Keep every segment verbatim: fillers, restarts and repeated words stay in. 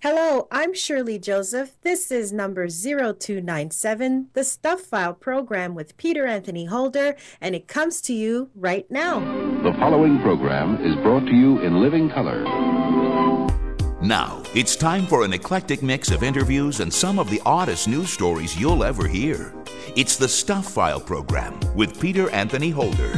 Hello, I'm Shirley Joseph. This is number zero two nine seven, the Stuff File program with Peter Anthony Holder, and it comes to you right now. The following program is brought to you in living color. Now, it's time for an eclectic mix of interviews and some of the oddest news stories you'll ever hear. It's the Stuff File program with Peter Anthony Holder.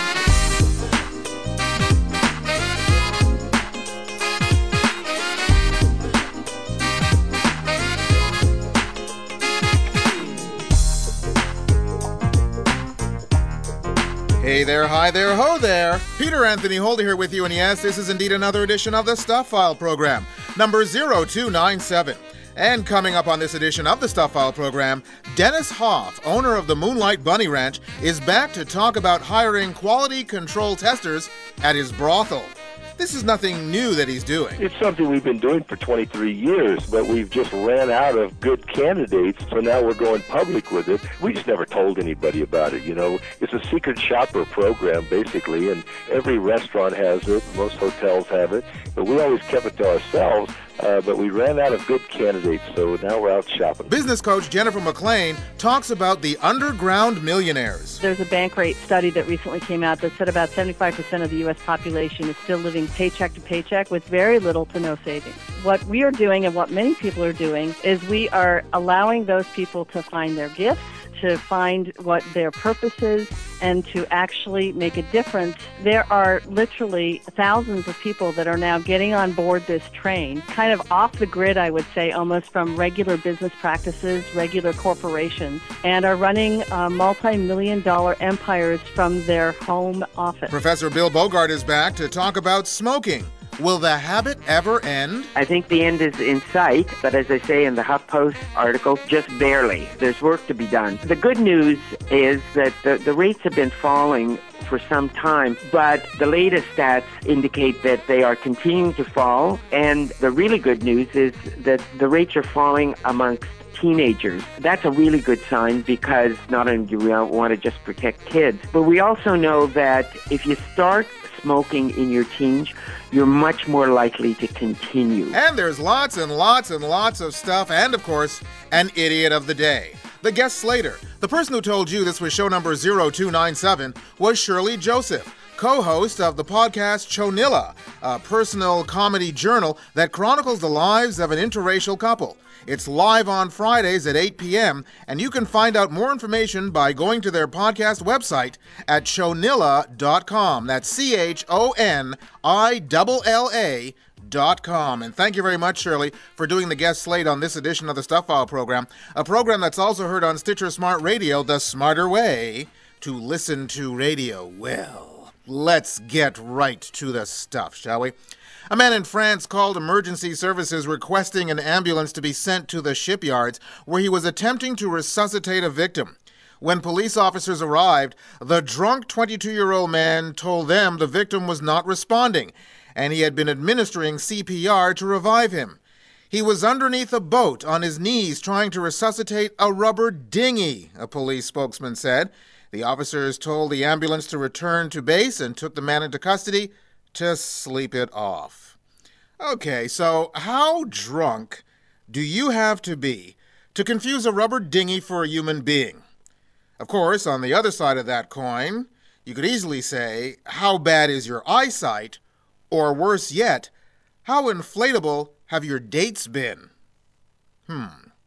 Hey there, hi there, ho there. Peter Anthony Holder here with you, and yes, this is indeed another edition of the Stuff File program, number zero two nine seven. And coming up on this edition of the Stuff File program, Dennis Hoff, owner of the Moonlight Bunny Ranch, is back to talk about hiring quality control testers at his brothel. This is nothing new that he's doing. It's something we've been doing for twenty-three years, but we've just ran out of good candidates, so now we're going public with it. We just never told anybody about it, you know. It's a secret shopper program, basically, and every restaurant has it, most hotels have it, but we always kept it to ourselves. Uh, but we ran out of good candidates, so now we're out shopping. Business coach Jennifer McLean talks about the underground millionaires. There's a Bankrate study that recently came out that said about seventy-five percent of the U S population is still living paycheck to paycheck with very little to no savings. What we are doing and what many people are doing is we are allowing those people to find their gifts, to find what their purpose is, and to actually make a difference. There are literally thousands of people that are now getting on board this train, kind of off the grid, I would say, almost from regular business practices, regular corporations, and are running uh, multi-million dollar empires from their home office. Professor Bill Bogart is back to talk about smoking. Will the habit ever end? I think the end is in sight, but as I say in the HuffPost article, just barely. There's work to be done. The good news is that the, the rates have been falling for some time, but the latest stats indicate that they are continuing to fall, and the really good news is that the rates are falling amongst teenagers. That's a really good sign, because not only do we want to just protect kids, but we also know that if you start smoking in your teens, you're much more likely to continue. And there's lots and lots and lots of stuff, and of course, an idiot of the day. The guest slater, the person who told you this was show number zero two nine seven, was Shirley Joseph, co-host of the podcast Chonilla, a personal comedy journal that chronicles the lives of an interracial couple. It's live on Fridays at eight p.m., and you can find out more information by going to their podcast website at chonilla dot com. That's C H O N I L L A dot com. And thank you very much, Shirley, for doing the guest slate on this edition of the Stuff File program, a program that's also heard on Stitcher Smart Radio, the smarter way to listen to radio. Well, let's get right to the stuff, shall we? A man in France called emergency services requesting an ambulance to be sent to the shipyards where he was attempting to resuscitate a victim. When police officers arrived, the drunk twenty-two-year-old man told them the victim was not responding, and he had been administering C P R to revive him. He was underneath a boat on his knees trying to resuscitate a rubber dinghy, a police spokesman said. The officers told the ambulance to return to base and took the man into custody to sleep it off. Okay, so how drunk do you have to be to confuse a rubber dinghy for a human being? Of course, on the other side of that coin, you could easily say, how bad is your eyesight? Or worse yet, how inflatable have your dates been? Hmm.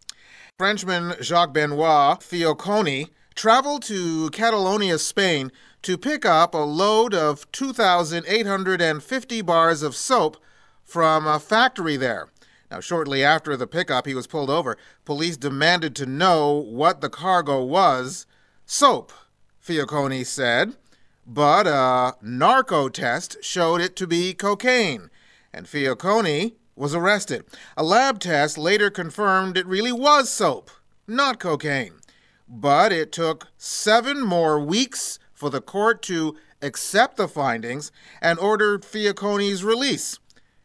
Frenchman Jacques Benoit Fioconi traveled to Catalonia, Spain, to pick up a load of two thousand eight hundred fifty bars of soap from a factory there. Now, shortly after the pickup, he was pulled over. Police demanded to know what the cargo was. Soap, Fioconi said, but a narco test showed it to be cocaine, and Fioconi was arrested. A lab test later confirmed it really was soap, not cocaine. But it took seven more weeks for the court to accept the findings and ordered Fioconi's release.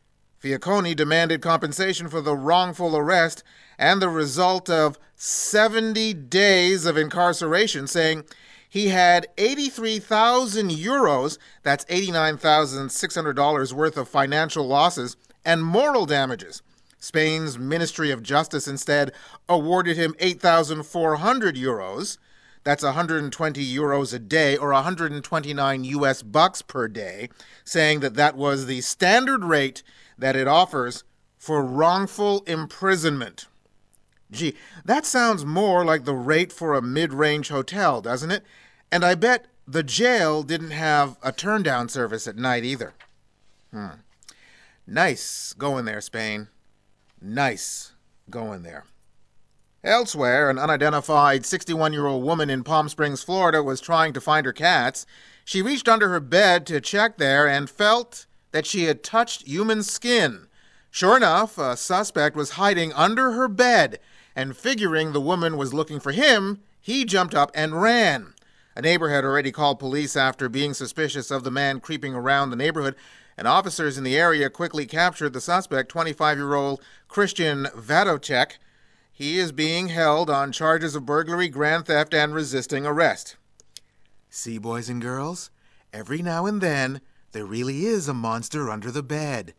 Fioconi demanded compensation for the wrongful arrest and the result of seventy days of incarceration, saying he had eighty-three thousand euros, that's eighty-nine thousand six hundred dollars worth of financial losses, and moral damages. Spain's Ministry of Justice instead awarded him eight thousand four hundred euros. That's one hundred twenty euros a day, or one hundred twenty-nine U S bucks per day, saying that that was the standard rate that it offers for wrongful imprisonment. Gee, that sounds more like the rate for a mid-range hotel, doesn't it? And I bet the jail didn't have a turn-down service at night either. Hmm. Nice going there, Spain. Nice going there. Elsewhere, an unidentified sixty-one-year-old woman in Palm Springs, Florida, was trying to find her cats. She reached under her bed to check there and felt that she had touched human skin. Sure enough, a suspect was hiding under her bed, and figuring the woman was looking for him, he jumped up and ran. A neighbor had already called police after being suspicious of the man creeping around the neighborhood, and officers in the area quickly captured the suspect, twenty-five-year-old Christian Vadocek. He is being held on charges of burglary, grand theft, and resisting arrest. See, boys and girls, every now and then, there really is a monster under the bed.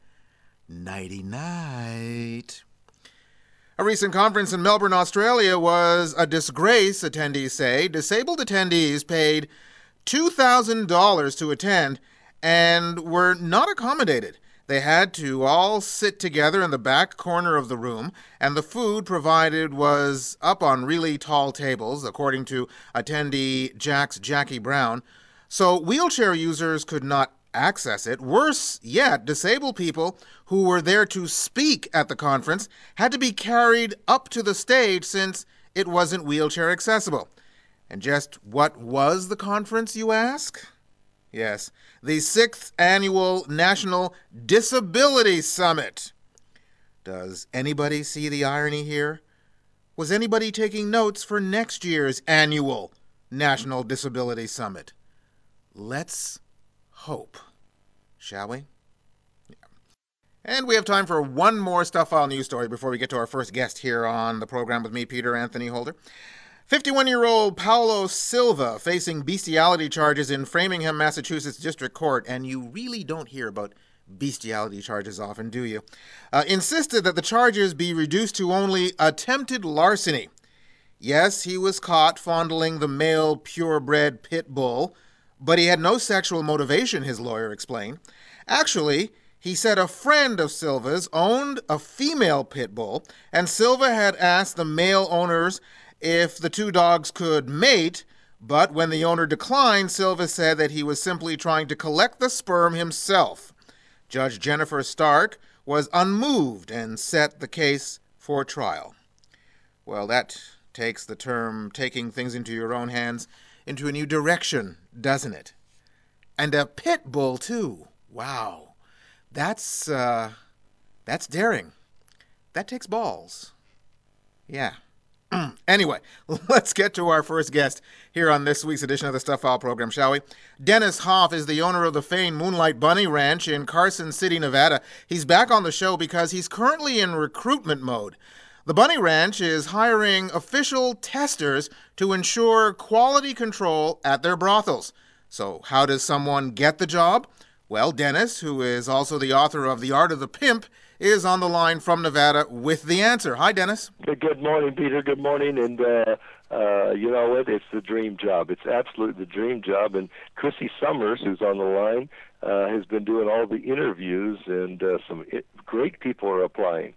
Nighty-night. A recent conference in Melbourne, Australia was a disgrace, attendees say. Disabled attendees paid two thousand dollars to attend and were not accommodated. They had to all sit together in the back corner of the room, and the food provided was up on really tall tables, according to attendee Jack's Jackie Brown. So wheelchair users could not access it. Worse yet, disabled people who were there to speak at the conference had to be carried up to the stage since it wasn't wheelchair accessible. And just what was the conference, you ask? Yes, the sixth annual National Disability Summit. Does anybody see the irony here? Was anybody taking notes for next year's annual National Disability Summit? Let's hope, shall we? Yeah. And we have time for one more Stuff File news story before we get to our first guest here on the program with me, Peter Anthony Holder. fifty-one-year-old Paulo Silva facing bestiality charges in Framingham, Massachusetts District Court, and you really don't hear about bestiality charges often, do you? Uh, insisted that the charges be reduced to only attempted larceny. Yes, he was caught fondling the male purebred pit bull, but he had no sexual motivation, his lawyer explained. Actually, he said a friend of Silva's owned a female pit bull, and Silva had asked the male owners if the two dogs could mate, but when the owner declined, Silva said that he was simply trying to collect the sperm himself. Judge Jennifer Stark was unmoved and set the case for trial. Well, that takes the term taking things into your own hands into a new direction, doesn't it? And a pit bull, too. Wow. That's, uh, that's daring. That takes balls. Yeah. Anyway, let's get to our first guest here on this week's edition of the Stuff File program, shall we? Dennis Hoff is the owner of the famed Moonlight Bunny Ranch in Carson City, Nevada. He's back on the show because he's currently in recruitment mode. The Bunny Ranch is hiring official testers to ensure quality control at their brothels. So how does someone get the job? Well, Dennis, who is also the author of The Art of the Pimp, is on the line from Nevada with the answer. Hi, Dennis. Good morning, Peter. Good morning. And, uh, uh, you know what? It's the dream job. It's absolutely the dream job. And Chrissy Summers, who's on the line, uh, has been doing all the interviews, and uh, some it, great people are applying.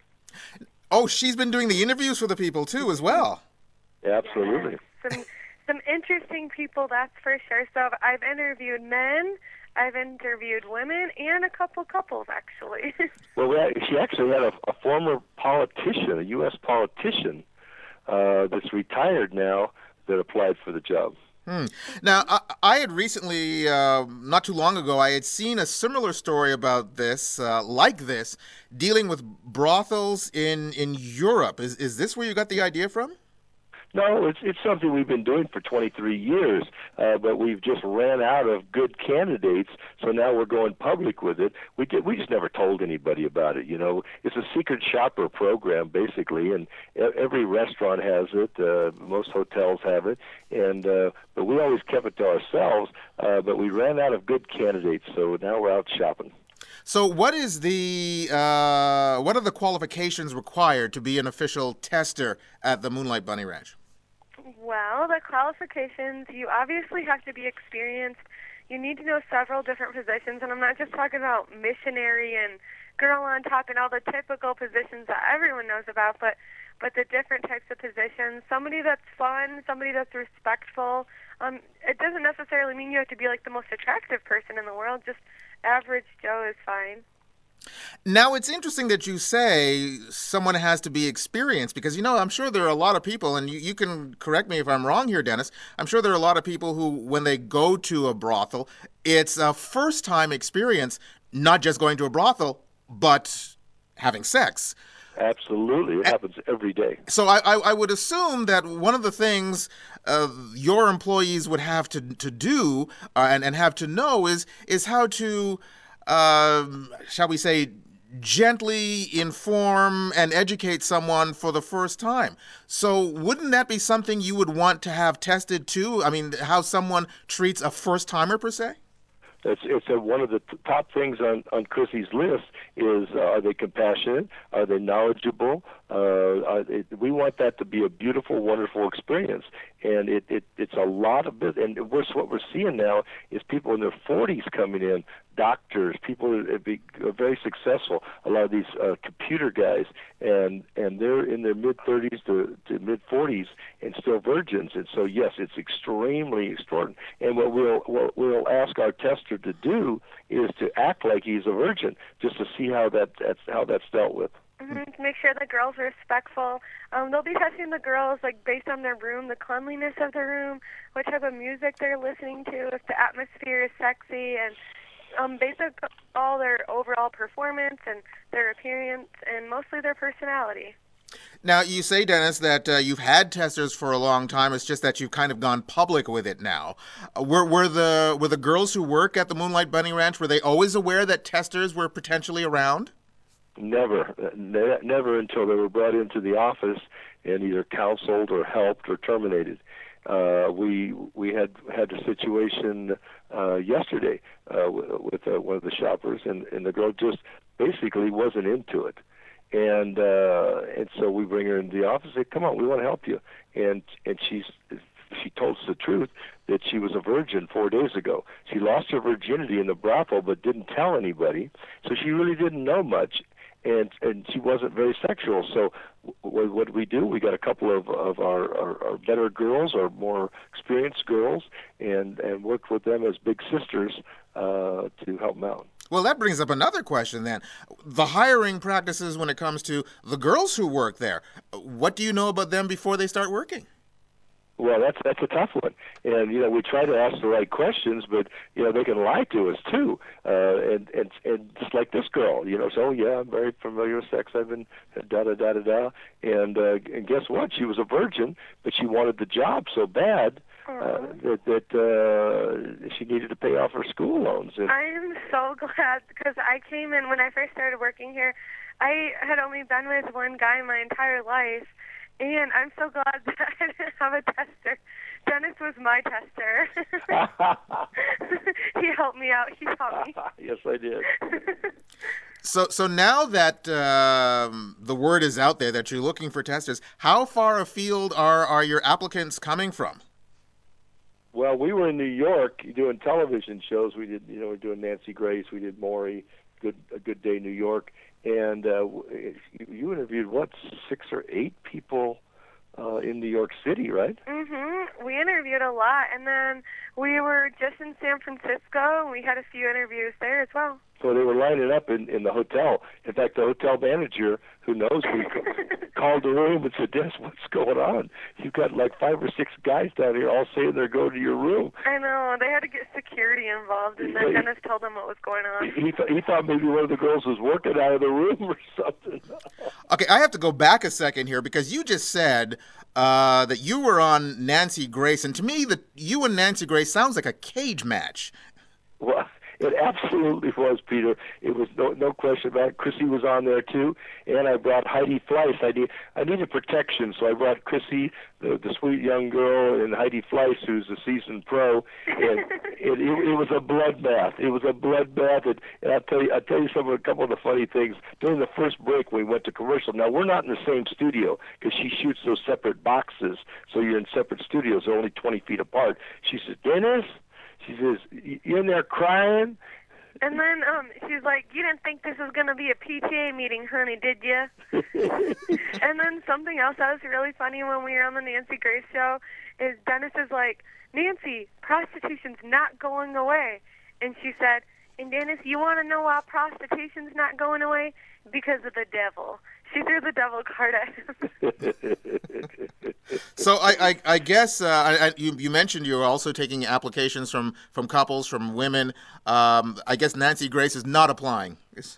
Oh, she's been doing the interviews for the people, too, as well. Absolutely. Some, some interesting people, that's for sure. So I've interviewed men, I've interviewed women, and a couple couples, actually. Well, she actually had a, a former politician, a U S politician, uh, that's retired now, that applied for the job. Hmm. Now, I, I had recently, uh, not too long ago, I had seen a similar story about this, uh, like this, dealing with brothels in, in Europe. Is, is this where you got the idea from? No, it's it's something we've been doing for twenty-three years, uh, but we've just ran out of good candidates, so now we're going public with it. We did, we just never told anybody about it, you know. It's a secret shopper program, basically, and every restaurant has it, uh, most hotels have it, and uh, but we always kept it to ourselves, uh, but we ran out of good candidates, so now we're out shopping. So what is the uh, what are the qualifications required to be an official tester at the Moonlight Bunny Ranch? Well, the qualifications, you obviously have to be experienced. You need to know several different positions, and I'm not just talking about missionary and girl on top and all the typical positions that everyone knows about, but but the different types of positions. Somebody that's fun, somebody that's respectful. Um, it doesn't necessarily mean you have to be like the most attractive person in the world. Just average Joe is fine. Now, it's interesting that you say someone has to be experienced because, you know, I'm sure there are a lot of people, and you, you can correct me if I'm wrong here, Dennis. I'm sure there are a lot of people who, when they go to a brothel, it's a first-time experience, not just going to a brothel, but having sex. Absolutely. It happens every day. So I, I, I would assume that one of the things uh, your employees would have to, to do uh, and, and have to know is is how to, uh, shall we say, gently inform and educate someone for the first time. So wouldn't that be something you would want to have tested too? I mean, how someone treats a first-timer per se? It's, it's a, one of the t- top things on, on Chrissy's list is uh, are they compassionate? Are they knowledgeable? Uh, are they, we want that to be a beautiful, wonderful experience. And it, it it's a lot of business. And we're, what we're seeing now is people in their forties coming in, doctors, people that are very successful, a lot of these uh, computer guys, and and they're in their mid-thirties to, to mid-forties and still virgins. And so, yes, it's extremely extraordinary. And what we'll, what we'll ask our tester to do is to act like he's a virgin, just to see how that that's how that's dealt with. Mm-hmm. To make sure the girls are respectful. Um, they'll be testing the girls like based on their room, the cleanliness of the room, what type of music they're listening to, if the atmosphere is sexy, and um, basic all their overall performance and their appearance, and mostly their personality. Now, you say, Dennis, that uh, you've had testers for a long time. It's just that you've kind of gone public with it now. Uh, were were the were the girls who work at the Moonlight Bunny Ranch, were they always aware that testers were potentially around? Never, ne- never until they were brought into the office and either counseled or helped or terminated. Uh, we we had had a situation uh, yesterday uh, with uh, one of the shoppers, and, and the girl just basically wasn't into it. And uh, and so we bring her into the office and say, come on, we want to help you. And and she's she told us the truth that she was a virgin four days ago. She lost her virginity in the brothel but didn't tell anybody, so she really didn't know much. And and she wasn't very sexual. So w- what did we do? We got a couple of, of our, our, our better girls, our more experienced girls, and, and worked with them as big sisters uh, to help them out. Well, that brings up another question then. The hiring practices when it comes to the girls who work there. What do you know about them before they start working? Well, that's that's a tough one, and you know we try to ask the right questions, but you know they can lie to us too, uh, and and and just like this girl, you know, so yeah, I'm very familiar with sex. I've been da da da da da, and uh, and guess what? She was a virgin, but she wanted the job so bad uh, that that uh, she needed to pay off her school loans. And I am so glad because I came in when I first started working here. I had only been with one guy my entire life. And I'm so glad that I didn't have a tester. Dennis was my tester. He helped me out. He taught me. Yes, I did. So so now that um, the word is out there that you're looking for testers, how far afield are, are your applicants coming from? Well, we were in New York doing television shows. We did, you know, we were doing Nancy Grace. We did Maury, Good A Good Day New York. And uh, you interviewed, what, six or eight people uh, in New York City, right? Mm-hmm. We interviewed a lot. And then we were just in San Francisco, and we had a few interviews there as well. So they were lining up in, in the hotel. In fact, the hotel manager, who knows me, called the room and said, Dennis, what's going on? You've got like five or six guys down here all saying they're going to your room. I know. They had to get security involved, and then he, Dennis told them what was going on. He, th- he thought maybe one of the girls was working out of the room or something. Okay, I have to go back a second here because you just said uh, that you were on Nancy Grace, and to me, the you and Nancy Grace sounds like a cage match. Well, It absolutely was, Peter. It was no no question about it. Chrissy was on there too, and I brought Heidi Fleiss. I need I needed protection, so I brought Chrissy, the, the sweet young girl, and Heidi Fleiss, who's a seasoned pro. And it, it, it was a bloodbath. It was a bloodbath, and, and I'll tell you I'll tell you some of a couple of the funny things during the first break when we went to commercial. Now we're not in the same studio because she shoots those separate boxes, so you're in separate studios. They're only twenty feet apart. She says, Dennis. She says, you in there crying? And then um, she's like, you didn't think this was going to be a P T A meeting, honey, did you? And then something else that was really funny when we were on the Nancy Grace show is Dennis is like, Nancy, prostitution's not going away. And she said, and Dennis, you want to know why prostitution's not going away? Because of the devil. She threw the devil card at him. So I, I, I guess uh, I, I, you, you mentioned you're also taking applications from, from couples, from women. Um, I guess Nancy Grace is not applying.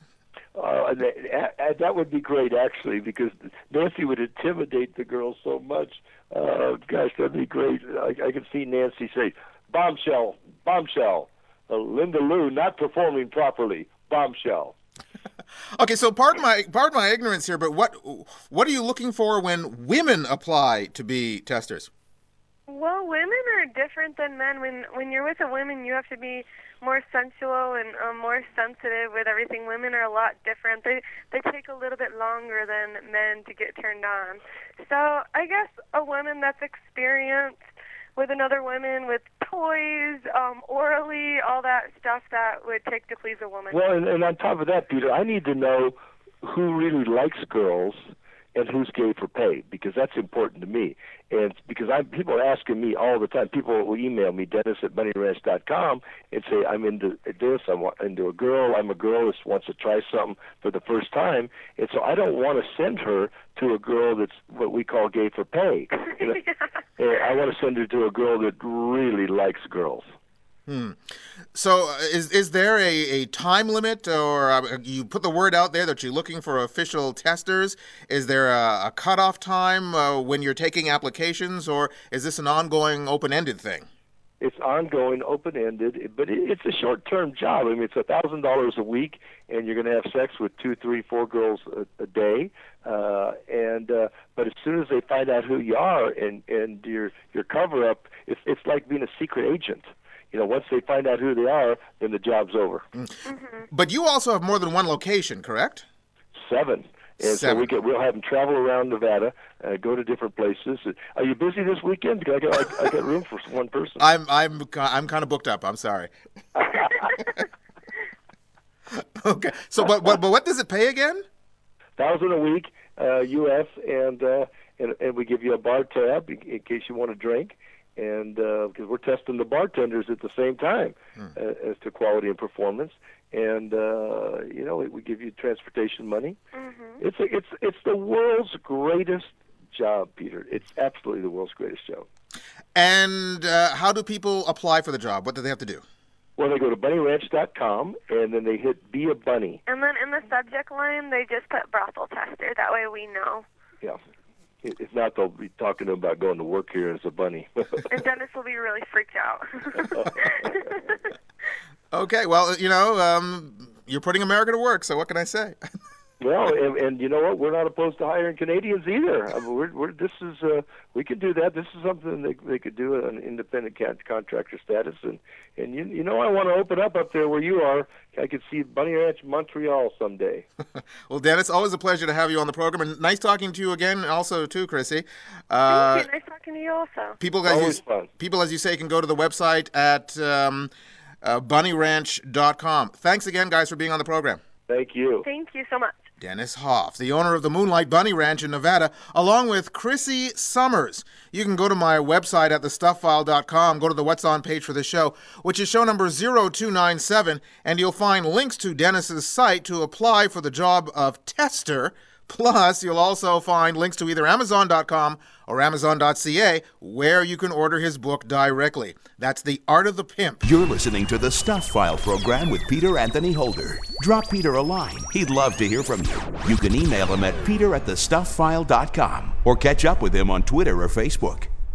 Uh, that, that would be great, actually, because Nancy would intimidate the girls so much. Uh, gosh, that'd be great. I, I could see Nancy say, bombshell, bombshell, uh, Linda Lou not performing properly, bombshell. Okay, so pardon my pardon my ignorance here, but what what are you looking for when women apply to be testers? Well, women are different than men. When when you're with a woman, you have to be more sensual and um, more sensitive with everything. Women are a lot different. They they take a little bit longer than men to get turned on. So I guess a woman that's experienced with another woman, with toys, um, orally, all that stuff that would take to please a woman. Well, and, and on top of that, Peter, I need to know who really likes girls and who's gay for pay, because that's important to me. And because I people are asking me all the time. People will email me, Dennis at bunny ranch dot com, and say, I'm into this, I'm into a girl, I'm a girl that wants to try something for the first time. And so I don't want to send her to a girl that's what we call gay for pay. You know? Yeah. I want to send her to a girl that really likes girls. Hmm. So uh, is is there a, a time limit, or uh, you put the word out there that you're looking for official testers? Is there a, a cutoff time uh, when you're taking applications, or is this an ongoing, open-ended thing? It's ongoing, open-ended, but it, it's a short-term job. I mean, it's one thousand dollars a week, and you're going to have sex with two, three, four girls a, a day. Uh, and uh, but as soon as they find out who you are and, and your your cover-up, it's it's like being a secret agent. You know, once they find out who they are, then the job's over. Mm-hmm. But you also have more than one location, correct? Seven. And Seven. so we get, we'll have them travel around Nevada, uh, go to different places. Are you busy this weekend? Because I got, I, I got room for one person. I'm I'm I'm kind of booked up. I'm sorry. Okay. So, but, but but what does it pay again? Thousand a week, uh, U S, and, uh, and and we give you a bar tab in, in case you want to drink. And because uh, we're testing the bartenders at the same time hmm. uh, as to quality and performance, and uh, you know we, we give you transportation money. Mm-hmm. It's a, it's it's the world's greatest job, Peter. It's absolutely the world's greatest job. And uh, how do people apply for the job? What do they have to do? Well, they go to bunny ranch dot com and then they hit Be a Bunny. And then in the subject line, they just put brothel tester. That way we know. Yeah. If not, they'll be talking to them about going to work here as a bunny. And Dennis will be really freaked out. Okay, well, you know, um, you're putting America to work, so what can I say? Well, and, and you know what? We're not opposed to hiring Canadians either. I mean, we're, we're, this is uh, we can do that. This is something they they could do an independent contractor status, and and you you know I want to open up up there where you are. I could see Bunny Ranch, Montreal someday. Well, Dennis, always a pleasure to have you on the program, and nice talking to you again, also too, Chrissy. Uh, Thank you. Nice talking to you also. People, as always you, fun. People, as you say, can go to the website at um, uh, bunny ranch dot com. Thanks again, guys, for being on the program. Thank you. Thank you so much. Dennis Hoff, the owner of the Moonlight Bunny Ranch in Nevada, along with Chrissy Summers. You can go to my website at the stuff file dot com, go to the What's On page for the show, which is show number zero two nine seven, and you'll find links to Dennis's site to apply for the job of tester. Plus, you'll also find links to either amazon dot com or amazon dot c a, where you can order his book directly. That's The Art of the Pimp. You're listening to the Stuff File program with Peter Anthony Holder. Drop Peter a line. He'd love to hear from you. You can email him at peter at the stuff file dot com or catch up with him on Twitter or Facebook.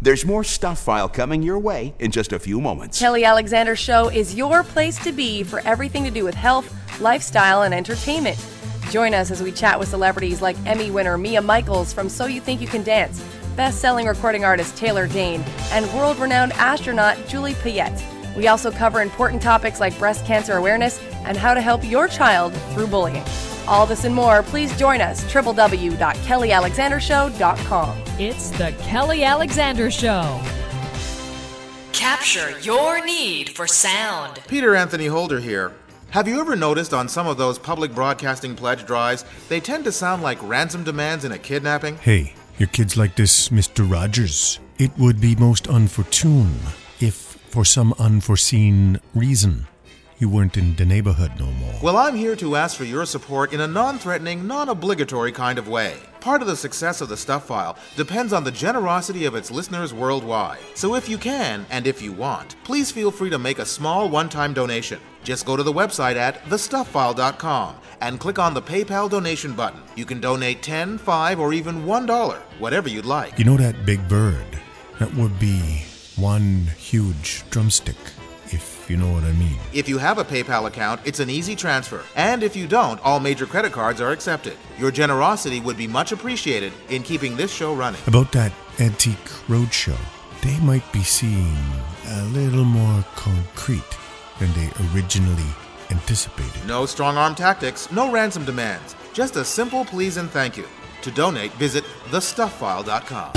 There's more Stuff File coming your way in just a few moments. Kelly Alexander Show is your place to be for everything to do with health, lifestyle, and entertainment. Join us as we chat with celebrities like Emmy winner Mia Michaels from So You Think You Can Dance, best-selling recording artist Taylor Dane, and world-renowned astronaut Julie Payette. We also cover important topics like breast cancer awareness and how to help your child through bullying. All this and more, please join us, w w w dot kelly alexander show dot com. It's the Kelly Alexander Show. Capture your need for sound. Peter Anthony Holder here. Have you ever noticed on some of those public broadcasting pledge drives, they tend to sound like ransom demands in a kidnapping? Hey, your kids like this, Mister Rogers. It would be most unfortune if, for some unforeseen reason, you weren't in the neighborhood no more. Well, I'm here to ask for your support in a non-threatening, non-obligatory kind of way. Part of the success of the Stuff File depends on the generosity of its listeners worldwide. So if you can, and if you want, please feel free to make a small one-time donation. Just go to the website at the stuff file dot com and click on the PayPal donation button. You can donate ten dollars, five dollars, or even one dollar, whatever you'd like. You know that big bird? That would be one huge drumstick, if you know what I mean. If you have a PayPal account, it's an easy transfer. And if you don't, all major credit cards are accepted. Your generosity would be much appreciated in keeping this show running. About that Antique Roadshow, they might be seeing a little more concrete than they originally anticipated. No strong-arm tactics, no ransom demands. Just a simple please and thank you. To donate, visit the stuff file dot com.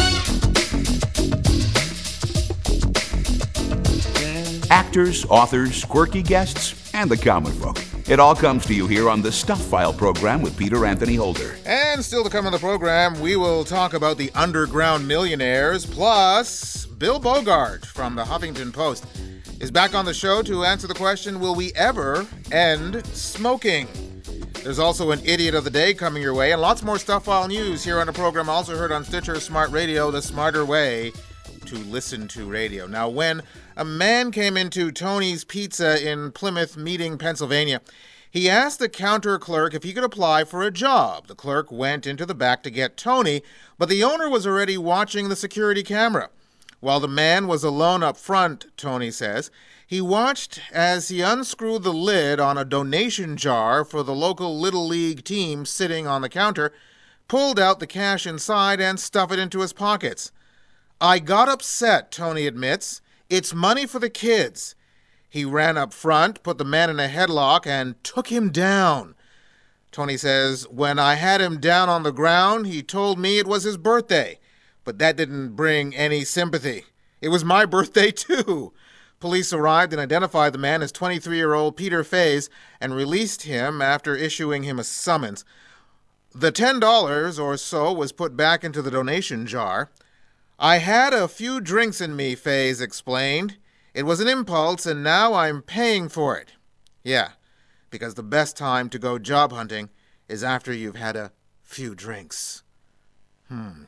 Actors, authors, quirky guests, and the comic book. It all comes to you here on the Stuff File program with Peter Anthony Holder. And still to come on the program, we will talk about the underground millionaires, plus Bill Bogart from the Huffington Post is back on the show to answer the question, will we ever end smoking? There's also an Idiot of the Day coming your way, and lots more Stuff File news here on the program, also heard on Stitcher Smart Radio, the smarter way to listen to radio. Now, when a man came into Tony's Pizza in Plymouth Meeting, Pennsylvania, he asked the counter clerk if he could apply for a job. The clerk went into the back to get Tony, but the owner was already watching the security camera. While the man was alone up front, Tony says, he watched as he unscrewed the lid on a donation jar for the local Little League team sitting on the counter, pulled out the cash inside, and stuffed it into his pockets. I got upset, Tony admits. It's money for the kids. He ran up front, put the man in a headlock, and took him down. Tony says, when I had him down on the ground, he told me it was his birthday. But that didn't bring any sympathy. It was my birthday, too. Police arrived and identified the man as twenty-three-year-old Peter Faze and released him after issuing him a summons. The ten dollars or so was put back into the donation jar. I had a few drinks in me, Faze explained. It was an impulse, and now I'm paying for it. Yeah, because the best time to go job hunting is after you've had a few drinks. Hmm.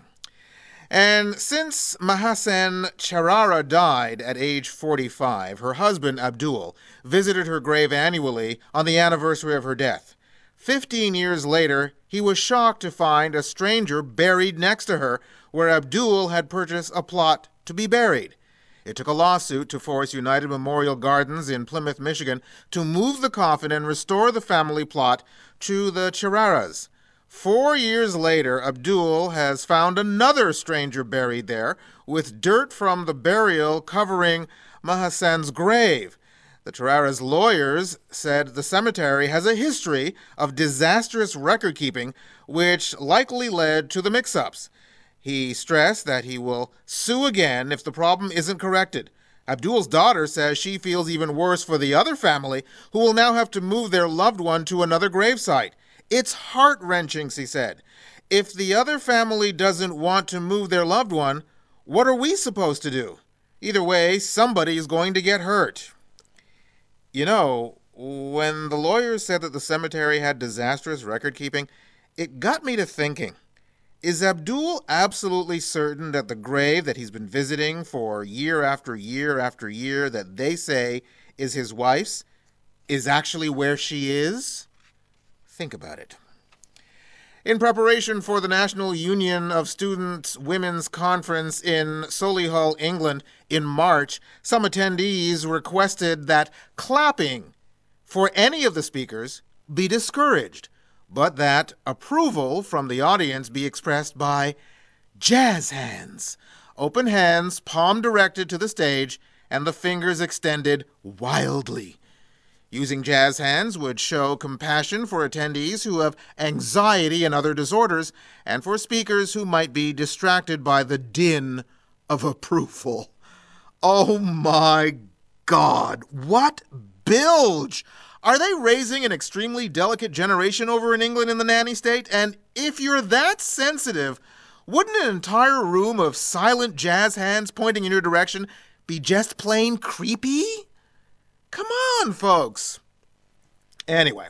And since Mahasen Charara died at age forty-five, her husband, Abdul, visited her grave annually on the anniversary of her death. Fifteen years later, he was shocked to find a stranger buried next to her, where Abdul had purchased a plot to be buried. It took a lawsuit to force United Memorial Gardens in Plymouth, Michigan, to move the coffin and restore the family plot to the Chararas. Four years later, Abdul has found another stranger buried there, with dirt from the burial covering Mahasen's grave. The Chararas' lawyers said the cemetery has a history of disastrous record-keeping, which likely led to the mix-ups. He stressed that he will sue again if the problem isn't corrected. Abdul's daughter says she feels even worse for the other family, who will now have to move their loved one to another gravesite. It's heart-wrenching, she said. If the other family doesn't want to move their loved one, what are we supposed to do? Either way, somebody is going to get hurt. You know, when the lawyers said that the cemetery had disastrous record-keeping, it got me to thinking. Is Abdul absolutely certain that the grave that he's been visiting for year after year after year that they say is his wife's is actually where she is? Think about it. In preparation for the National Union of Students Women's Conference in Solihull, England in March, some attendees requested that clapping for any of the speakers be discouraged, but that approval from the audience be expressed by jazz hands, open hands, palm directed to the stage, and the fingers extended wildly. Using jazz hands would show compassion for attendees who have anxiety and other disorders, and for speakers who might be distracted by the din of approval. Oh my God, what bilge! Are they raising an extremely delicate generation over in England in the nanny state? And if you're that sensitive, wouldn't an entire room of silent jazz hands pointing in your direction be just plain creepy? Come on, folks. Anyway,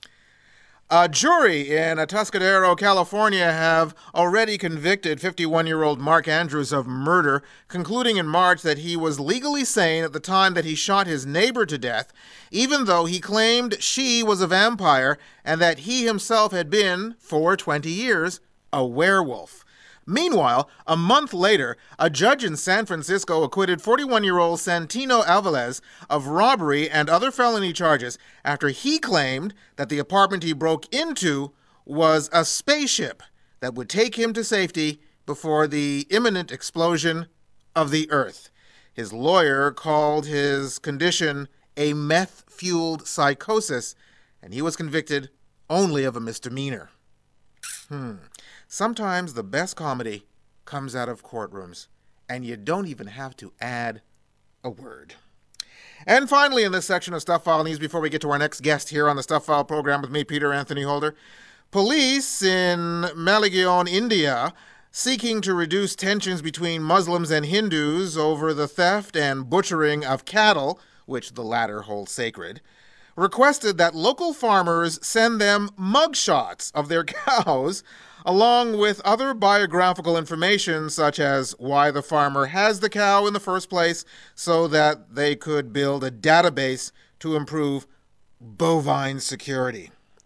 a jury in Atascadero, California have already convicted fifty-one-year-old Mark Andrews of murder, concluding in March that he was legally sane at the time that he shot his neighbor to death, even though he claimed she was a vampire and that he himself had been, for twenty years, a werewolf. Meanwhile, a month later, a judge in San Francisco acquitted forty-one-year-old Santino Alvarez of robbery and other felony charges after he claimed that the apartment he broke into was a spaceship that would take him to safety before the imminent explosion of the Earth. His lawyer called his condition a meth-fueled psychosis, and he was convicted only of a misdemeanor. Hmm. Sometimes the best comedy comes out of courtrooms, and you don't even have to add a word. And finally, in this section of Stuff File News, before we get to our next guest here on the Stuff File program with me, Peter Anthony Holder, police in Malegaon, India, seeking to reduce tensions between Muslims and Hindus over the theft and butchering of cattle, which the latter hold sacred, requested that local farmers send them mugshots of their cows, along with other biographical information such as why the farmer has the cow in the first place, so that they could build a database to improve bovine security.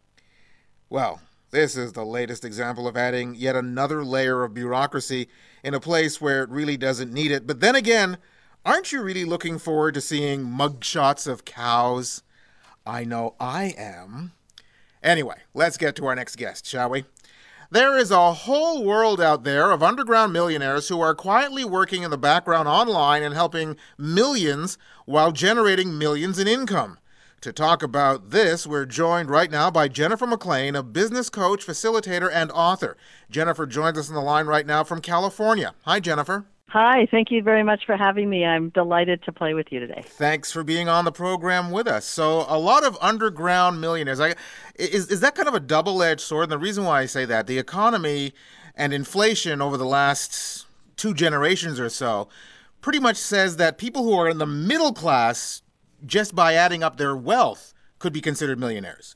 Well, this is the latest example of adding yet another layer of bureaucracy in a place where it really doesn't need it. But then again, aren't you really looking forward to seeing mugshots of cows? I know I am. Anyway, let's get to our next guest, shall we? There is a whole world out there of underground millionaires who are quietly working in the background online and helping millions while generating millions in income. To talk about this, we're joined right now by Jennifer McLean, a business coach, facilitator, and author. Jennifer joins us on the line right now from California. Hi, Jennifer. Hi, thank you very much for having me. I'm delighted to play with you today. Thanks for being on the program with us. So a lot of underground millionaires. I, is, is that kind of a double-edged sword? And the reason why I say that, the economy and inflation over the last two generations or so pretty much says that people who are in the middle class, just by adding up their wealth, could be considered millionaires.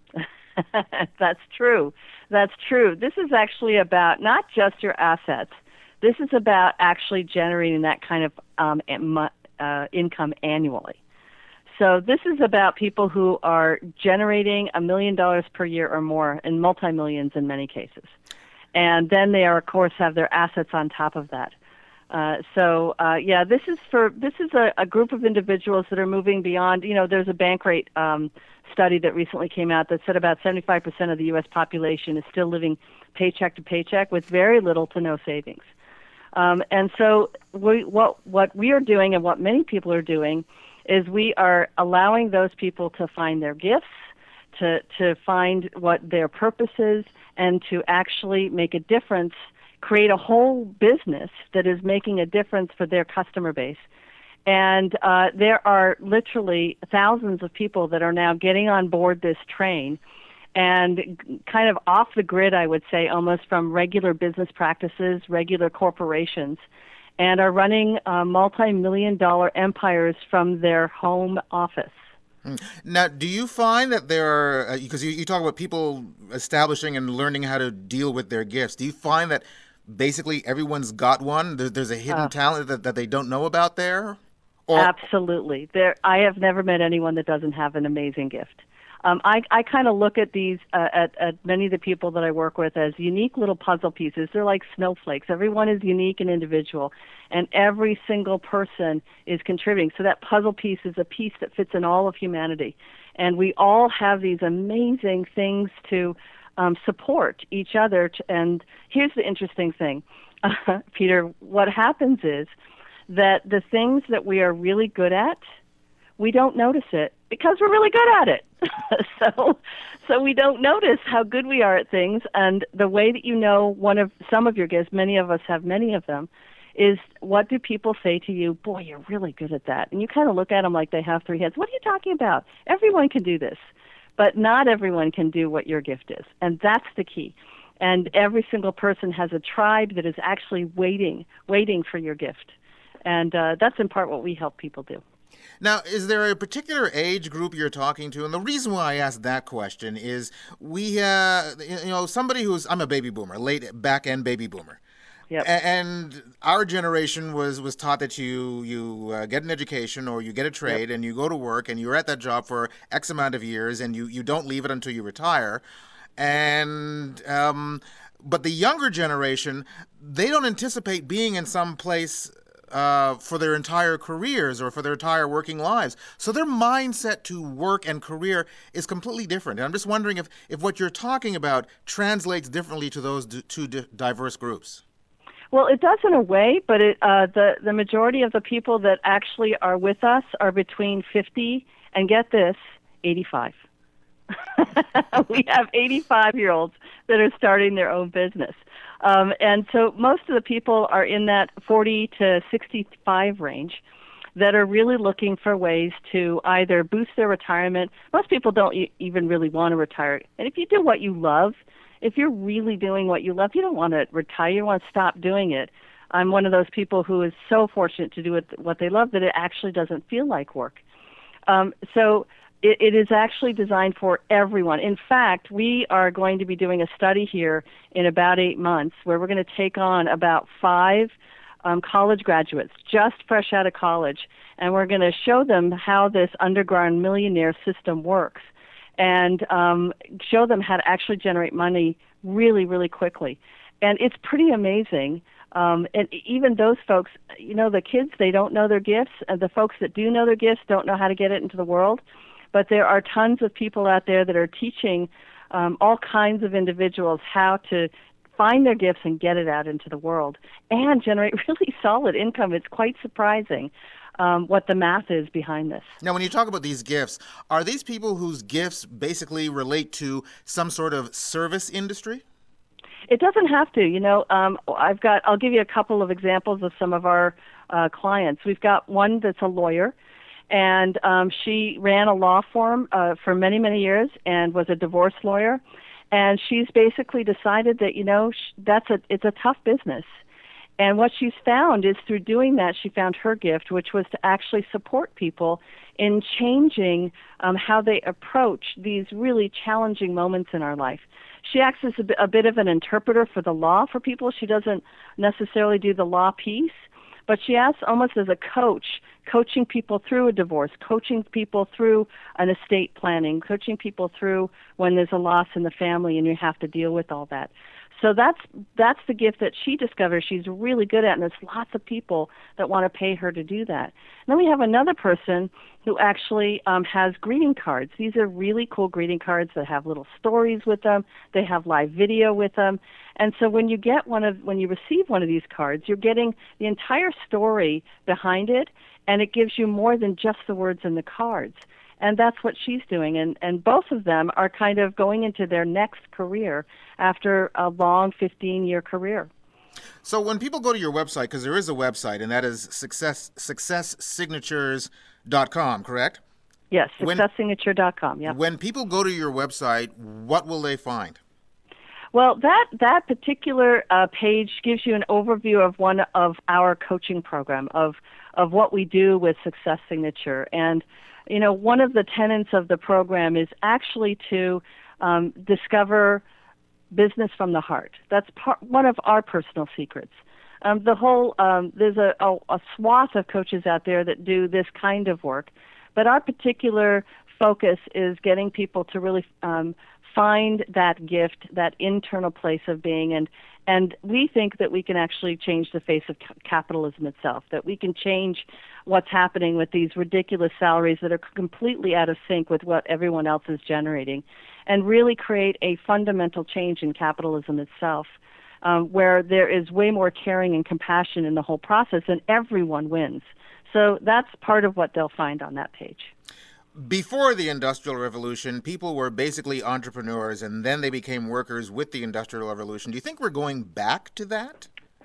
That's true. That's true. This is actually about not just your assets. This is about actually generating that kind of um, uh, income annually. So this is about people who are generating a million dollars per year or more, and multi-millions in many cases. And then they are, of course, have their assets on top of that. Uh, so, uh, yeah, this is for this is a, a group of individuals that are moving beyond. You know, there's a Bankrate um, study that recently came out that said about seventy-five percent of the U S population is still living paycheck to paycheck with very little to no savings. Um, and so we, what what we are doing and what many people are doing is we are allowing those people to find their gifts, to to find what their purpose is, and to actually make a difference, create a whole business that is making a difference for their customer base. And uh, there are literally thousands of people that are now getting on board this train and kind of off the grid, I would say, almost from regular business practices, regular corporations, and are running uh, multi-million dollar empires from their home office. Now, do you find that there are, because uh, you, you talk about people establishing and learning how to deal with their gifts, do you find that basically everyone's got one? There, there's a hidden uh, talent that, that they don't know about there? Or... Absolutely. There, I have never met anyone that doesn't have an amazing gift. Um, I, I kind of look at these, uh, at, at many of the people that I work with as unique little puzzle pieces. They're like snowflakes. Everyone is unique and individual, and every single person is contributing. So that puzzle piece is a piece that fits in all of humanity. And we all have these amazing things to um, support each other. To, and here's the interesting thing, uh, Peter, what happens is that the things that we are really good at, we don't notice it because we're really good at it. so so we don't notice how good we are at things. And the way that you know one of some of your gifts, many of us have many of them, is what do people say to you? Boy, you're really good at that. And you kind of look at them like they have three heads. What are you talking about? Everyone can do this. But not everyone can do what your gift is. And that's the key. And every single person has a tribe that is actually waiting, waiting for your gift. And uh, that's in part what we help people do. Now, is there a particular age group you're talking to? And the reason why I asked that question is we, uh, you know, somebody who's, I'm a baby boomer, late back-end baby boomer. Yep. A- and our generation was, was taught that you, you uh, get an education or you get a trade, yep, and you go to work and you're at that job for X amount of years and you, you don't leave it until you retire. And um, but the younger generation, they don't anticipate being in some place Uh, for their entire careers or for their entire working lives. So their mindset to work and career is completely different. And I'm just wondering if, if what you're talking about translates differently to those d- two d- diverse groups. Well, it does in a way, but it, uh, the, the majority of the people that actually are with us are between fifty and, get this, eighty-five. We have eighty-five-year-olds that are starting their own business. Um, and so most of the people are in that forty to sixty-five range that are really looking for ways to either boost their retirement. Most people don't e- even really want to retire. And if you do what you love, if you're really doing what you love, you don't want to retire. You want to stop doing it. I'm one of those people who is so fortunate to do it, what they love that it actually doesn't feel like work. Um, so it, it is actually designed for everyone. In fact, we are going to be doing a study here in about eight months where we're going to take on about five um, college graduates, just fresh out of college, and we're going to show them how this underground millionaire system works and um, show them how to actually generate money really, really quickly. And it's pretty amazing. Um, and even those folks, you know, the kids, they don't know their gifts, and the folks that do know their gifts don't know how to get it into the world. But there are tons of people out there that are teaching um, all kinds of individuals how to find their gifts and get it out into the world and generate really solid income. It's quite surprising um, what the math is behind this. Now, when you talk about these gifts, are these people whose gifts basically relate to some sort of service industry? It doesn't have to. You know, um, I've got, I'll give you a couple of examples of some of our uh, clients. We've got one that's a lawyer, and um, she ran a law firm uh, for many, many years and was a divorce lawyer. And she's basically decided that, you know, sh- that's a, it's a tough business. And what she's found is through doing that, she found her gift, which was to actually support people in changing um, how they approach these really challenging moments in our life. She acts as a bit, a bit of an interpreter for the law for people. She doesn't necessarily do the law piece, but she acts almost as a coach, coaching people through a divorce, coaching people through an estate planning, coaching people through when there's a loss in the family and you have to deal with all that. So that's that's the gift that she discovered she's really good at, and there's lots of people that want to pay her to do that. And then we have another person who actually um, has greeting cards. These are really cool greeting cards that have little stories with them. They have live video with them. And so when you get one of when you receive one of these cards, you're getting the entire story behind it, and it gives you more than just the words in the cards. And that's what she's doing. And, and both of them are kind of going into their next career after a long fifteen-year career. So when people go to your website, because there is a website, and that is success success signatures dot com, correct? Yes, success signature dot com, yeah. When people go to your website, what will they find? Well, that, that particular uh, page gives you an overview of one of our coaching program, of, of what we do with Success Signature. And you know, one of the tenets of the program is actually to um, discover business from the heart. That's part, one of our personal secrets. Um, the whole um, there's a, a, a swath of coaches out there that do this kind of work, but our particular focus is getting people to really um, find that gift, that internal place of being, and and we think that we can actually change the face of ca- capitalism itself, that we can change what's happening with these ridiculous salaries that are completely out of sync with what everyone else is generating, and really create a fundamental change in capitalism itself, um, where there is way more caring and compassion in the whole process, and everyone wins. So that's part of what they'll find on that page. Before the Industrial Revolution, people were basically entrepreneurs, and then they became workers with the Industrial Revolution. Do you think we're going back to that?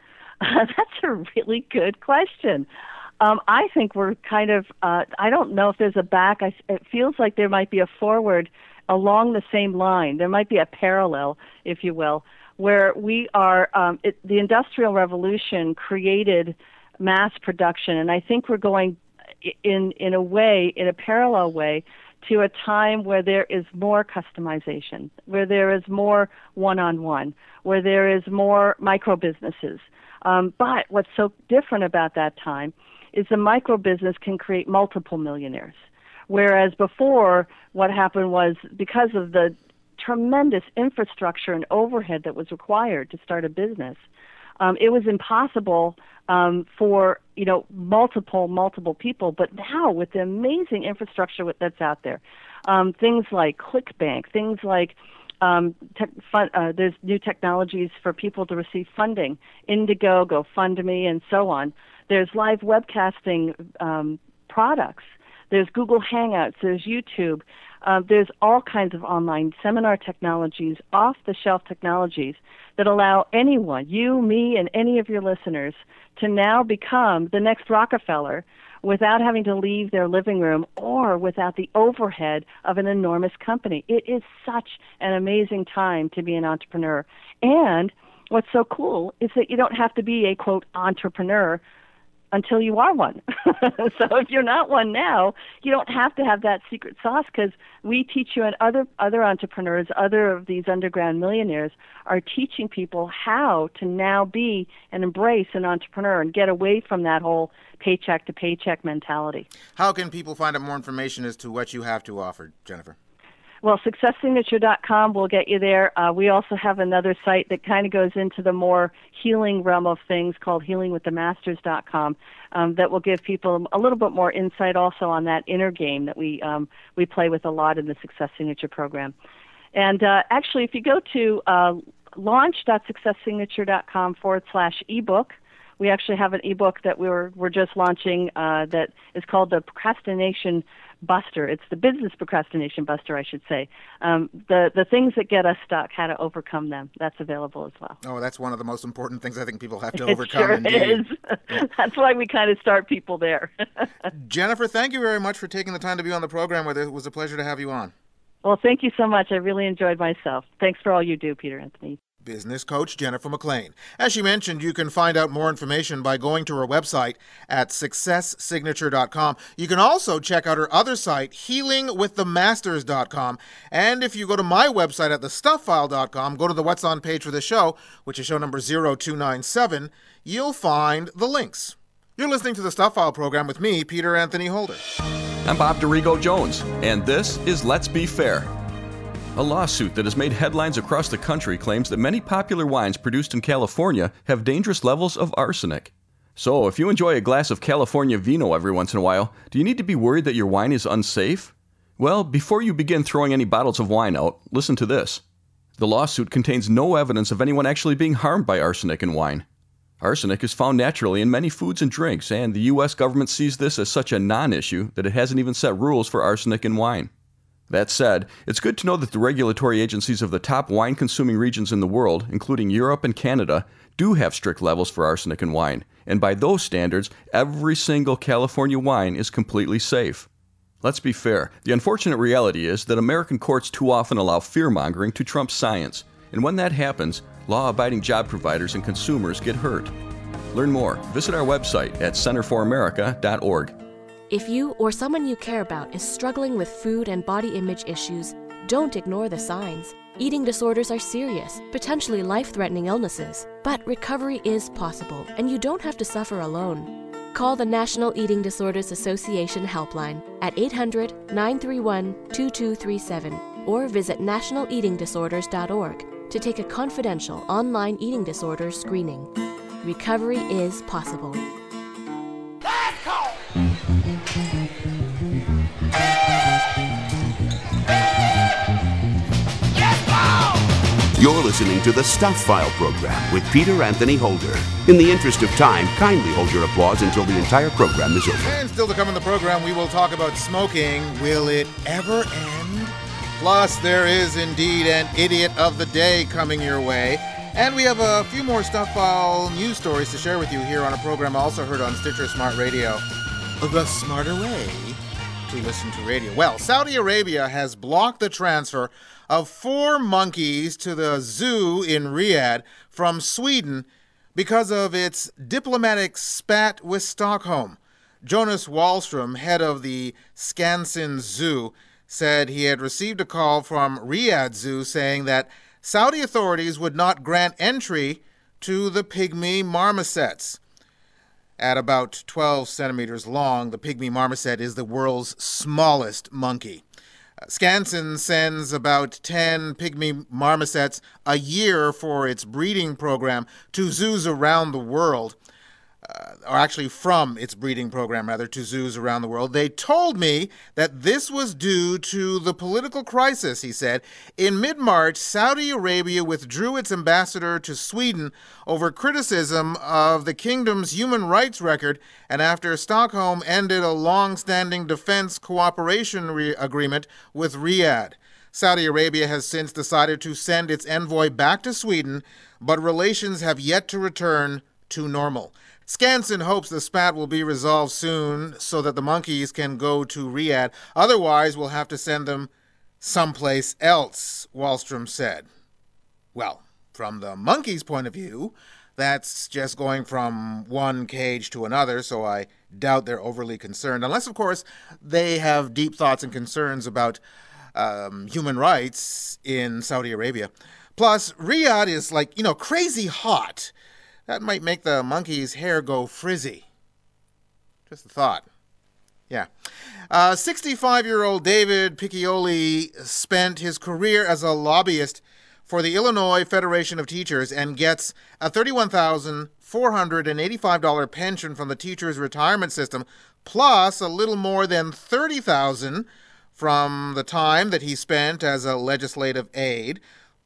Uh, that's a really good question. Um, I think we're kind of, uh, I don't know if there's a back. I, it feels like there might be a forward along the same line. There might be a parallel, if you will, where we are, um, it, the Industrial Revolution created mass production, and I think we're going in in a way, in a parallel way, to a time where there is more customization, where there is more one-on-one, where there is more micro-businesses. Um, but what's so different about that time is the micro-business can create multiple millionaires, whereas before what happened was, because of the tremendous infrastructure and overhead that was required to start a business, um, it was impossible Um, for, you know, multiple, multiple people. But now with the amazing infrastructure that's out there, um, things like ClickBank, things like um, te- fun, uh, there's new technologies for people to receive funding, Indigo, GoFundMe, and so on. There's live webcasting um, products. There's Google Hangouts. There's YouTube. Uh, there's all kinds of online seminar technologies, off-the-shelf technologies that allow anyone, you, me, and any of your listeners, to now become the next Rockefeller without having to leave their living room or without the overhead of an enormous company. It is such an amazing time to be an entrepreneur. And what's so cool is that you don't have to be a, quote, entrepreneur until you are one. So if you're not one now, you don't have to have that secret sauce, because we teach you, and other other entrepreneurs, other of these underground millionaires are teaching people how to now be and embrace an entrepreneur and get away from that whole paycheck to paycheck mentality. How can people find out more information as to what you have to offer, Jennifer? Well, success signature dot com will get you there. Uh, we also have another site that kind of goes into the more healing realm of things called healing with the masters dot com um, that will give people a little bit more insight also on that inner game that we um, we play with a lot in the Success Signature program. And uh, actually, if you go to uh, launch dot success signature dot com forward slash ebook, we actually have an ebook that we're we're just launching uh, that is called the Procrastination Buster. It's the Business Procrastination Buster, I should say. Um, the the things that get us stuck, how to overcome them. That's available as well. Oh, that's one of the most important things I think people have to It overcome. sure indeed. is. That's why we kind of start people there. Jennifer, thank you very much for taking the time to be on the program with us. It was a pleasure to have you on. Well, thank you so much. I really enjoyed myself. Thanks for all you do, Peter Anthony. Business coach Jennifer McLean. As she mentioned, you can find out more information by going to her website at success signature dot com. You can also check out her other site, healing with the masters dot com. And if you go to my website at the stuff file dot com, go to the What's On page for the show, which is show number zero two nine seven, you'll find the links. You're listening to the Stuff File program with me, Peter Anthony Holder. I'm Bob DeRigo Jones, and this is Let's Be Fair. A lawsuit that has made headlines across the country claims that many popular wines produced in California have dangerous levels of arsenic. So, if you enjoy a glass of California vino every once in a while, do you need to be worried that your wine is unsafe? Well, before you begin throwing any bottles of wine out, listen to this. The lawsuit contains no evidence of anyone actually being harmed by arsenic in wine. Arsenic is found naturally in many foods and drinks, and the U S government sees this as such a non-issue that it hasn't even set rules for arsenic in wine. That said, it's good to know that the regulatory agencies of the top wine-consuming regions in the world, including Europe and Canada, do have strict levels for arsenic in wine, and by those standards, every single California wine is completely safe. Let's be fair, the unfortunate reality is that American courts too often allow fear-mongering to trump science, and when that happens, law-abiding job providers and consumers get hurt. Learn more. Visit our website at center for america dot org. If you or someone you care about is struggling with food and body image issues, don't ignore the signs. Eating disorders are serious, potentially life-threatening illnesses, but recovery is possible, and you don't have to suffer alone. Call the National Eating Disorders Association helpline at eight hundred, nine three one, two two three seven or visit national eating disorders dot org to take a confidential online eating disorder screening. Recovery is possible. You're listening to the Stuff File program with Peter Anthony Holder. In the interest of time, kindly hold your applause until the entire program is over. And still to come in the program, we will talk about smoking. Will it ever end? Plus, there is indeed an idiot of the day coming your way. And we have a few more Stuff File news stories to share with you here on a program also heard on Stitcher Smart Radio. The smarter way to listen to radio. Well, Saudi Arabia has blocked the transfer of four monkeys to the zoo in Riyadh from Sweden because of its diplomatic spat with Stockholm. Jonas Wallström, head of the Skansen Zoo, said he had received a call from Riyadh Zoo saying that Saudi authorities would not grant entry to the pygmy marmosets. At about twelve centimeters long, the pygmy marmoset is the world's smallest monkey. Uh, Skansen sends about ten pygmy marmosets a year for its breeding program to zoos around the world, uh, or actually from its breeding program, rather, to zoos around the world. They told me that this was due to the political crisis, he said. In mid-March, Saudi Arabia withdrew its ambassador to Sweden over criticism of the kingdom's human rights record, and after Stockholm ended a long-standing defense cooperation re- agreement with Riyadh. Saudi Arabia has since decided to send its envoy back to Sweden, but relations have yet to return to normal. Skansen hopes the spat will be resolved soon so that the monkeys can go to Riyadh. Otherwise, we'll have to send them someplace else, Wallström said. Well, from the monkeys' point of view, that's just going from one cage to another, so I doubt they're overly concerned. Unless, of course, they have deep thoughts and concerns about um, human rights in Saudi Arabia. Plus, Riyadh is like, you know, crazy hot. That might make the monkey's hair go frizzy. Just a thought. Yeah. Uh, sixty-five-year-old David Piccioli spent his career as a lobbyist for the Illinois Federation of Teachers and gets a thirty-one thousand four hundred eighty-five dollars pension from the teachers' retirement system, plus a little more than thirty thousand dollars from the time that he spent as a legislative aide.